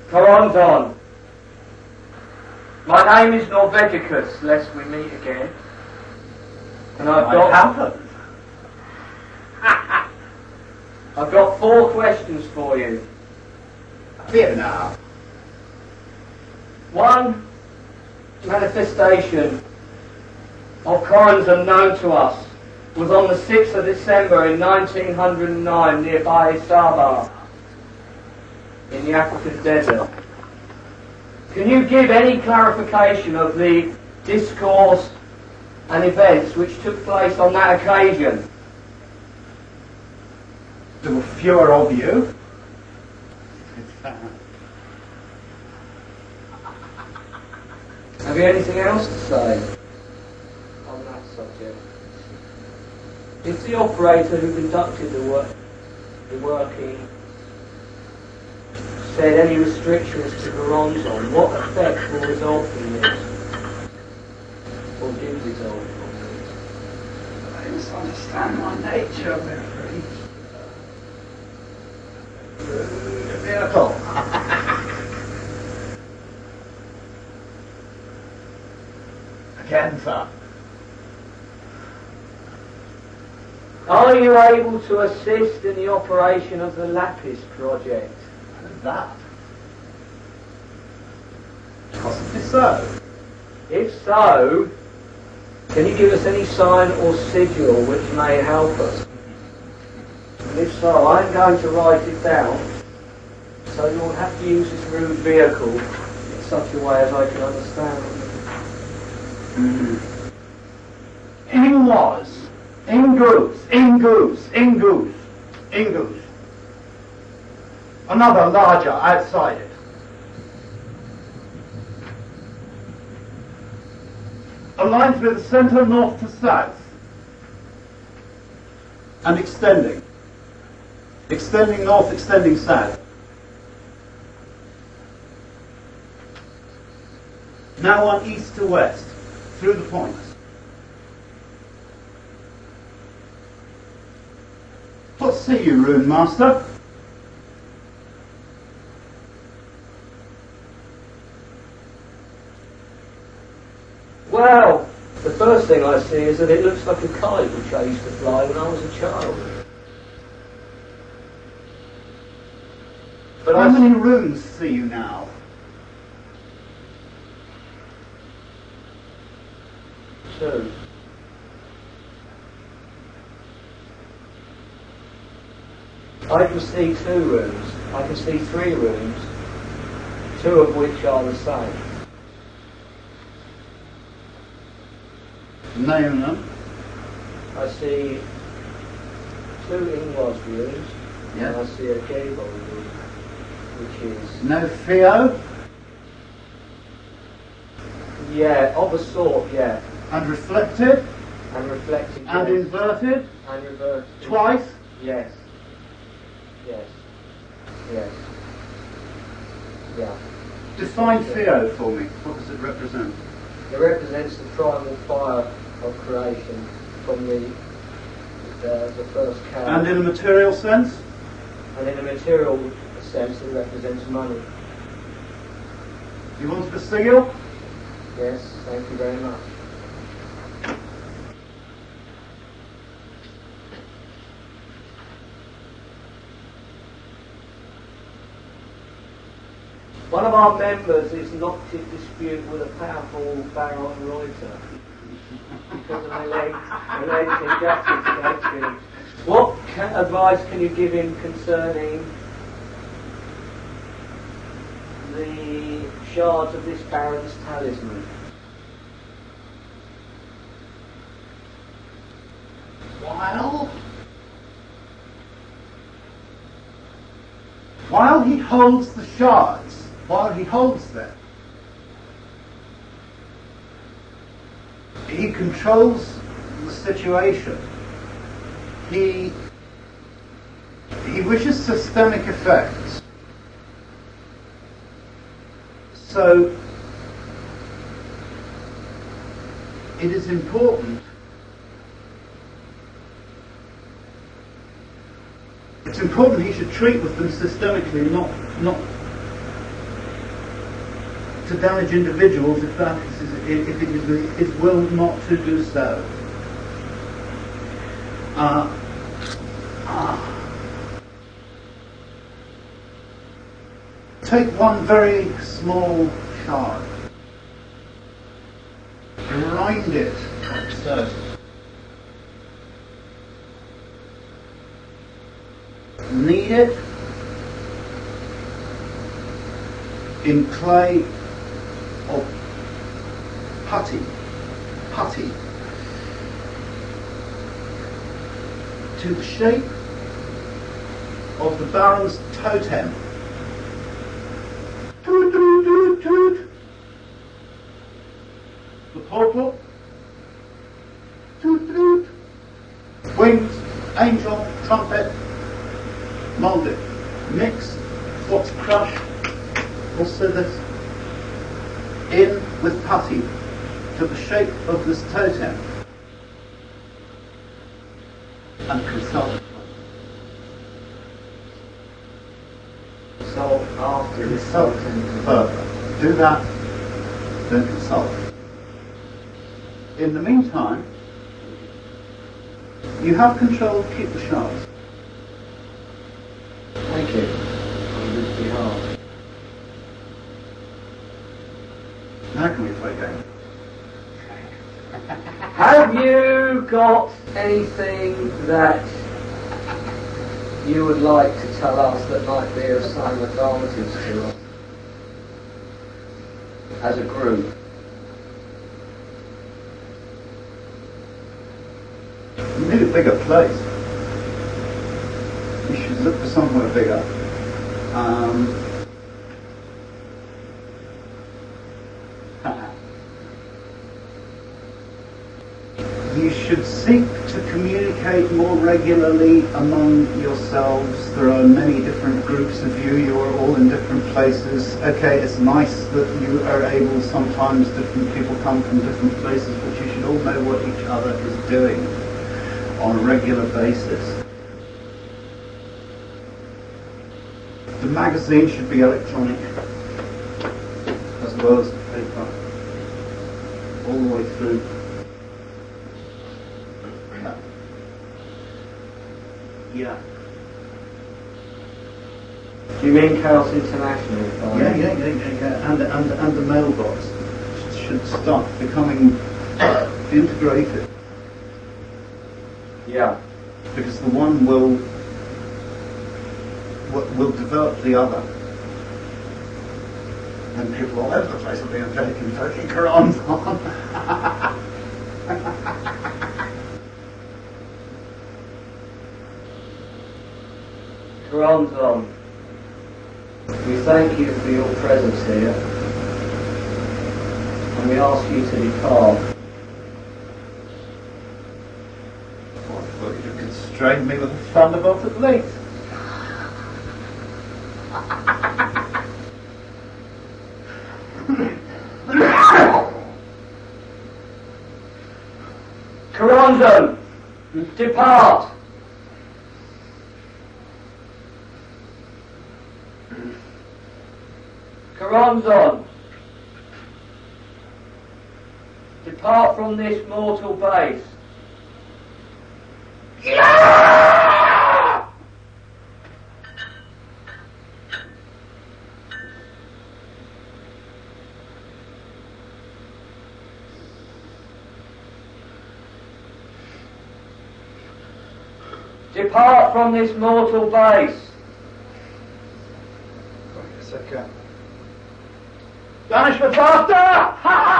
Corondon. My name is Norvegicus, lest we meet again. And I've got 4 questions for you. Here now. 1 manifestation of Corondon known to us was on the 6th of December in 1909 nearby Saba in the African desert. Can you give any clarification of the discourse and events which took place on that occasion? There were fewer of you. Have you anything else to say on that subject? If the operator who conducted the working said any restrictions to Corondon, what effect will result from this? Or did result from this? I misunderstand my nature, Mary. Miracle. Again, sir. Are you able to assist in the operation of the Lapis project? That? Possibly so. If so, can you give us any sign or sigil which may help us? And if so, I'm going to write it down, so you'll have to use this rude vehicle in such a way as I can understand it. Ingoos. Another larger outside it. Aligned with the centre north to south. And extending. Extending north, extending south. Now on east to west, through the points. What see you, Rune Master? Well, the first thing I see is that it looks like a kite which I used to fly when I was a child. But how many runes see you now? Two. I can see 2 runes. I can see 3 runes, 2 of which are the same. Name them. I see 2 Ingwas runes, and I see a Gable rune, which is... No Theo? Yeah, of a sort, yeah. And reflected? And reflected, and yes. inverted? And reversed. Twice? Yes. Yes. Yes. Yeah. Define Theo for me. What does it represent? It represents the primal fire of creation from the first cow. And in a material sense? And in a material sense, it represents money. You wanted a sigil? Yes, thank you very much. One of our members is not in dispute with a powerful Baron Reuter because of alleged injustice against him. What advice can you give him concerning the shards of this Baron's talisman? While he holds the shards, while he holds them, he controls the situation. He wishes systemic effects. So it is important. It's important he should treat with them systemically, not to damage individuals if it is its will not to do so. Take one very small shard, grind it like so. Knead it in clay or putty to the shape of the Baron's totem. Toot, toot, toot, toot. The portal. Toot, toot. Wings, angel, trumpet. Mould it. Mix what's crushed, also this, in with putty to the shape of this totem. And consult. Consult after Consult further. Do that, then consult. In the meantime, you have control to keep the shards. Thank you. On his behalf. Now can we play games? Have you got anything that you would like to tell us that might be of some advantage to us as a group? You need a bigger place. You should look for somewhere bigger. You should seek to communicate more regularly among yourselves. There are many different groups of you. You are all in different places. Okay, it's nice that you are able, sometimes different people come from different places, but you should all know what each other is doing on a regular basis. The magazine should be electronic as well as the paper, all the way through. Yeah. Do you mean Chaos International? Yeah. And the mailbox should start becoming integrated. Yeah. Because the one will develop the other. And people all over the place will be taking Qurans on. Qurans on. We thank you for your presence here, and we ask you to depart. I thought you could constrain me with a thunderbolt at least. Qurans on. Depart. Qurans on. Depart from this mortal base. Depart from this mortal base. Wait a second. Banishment after!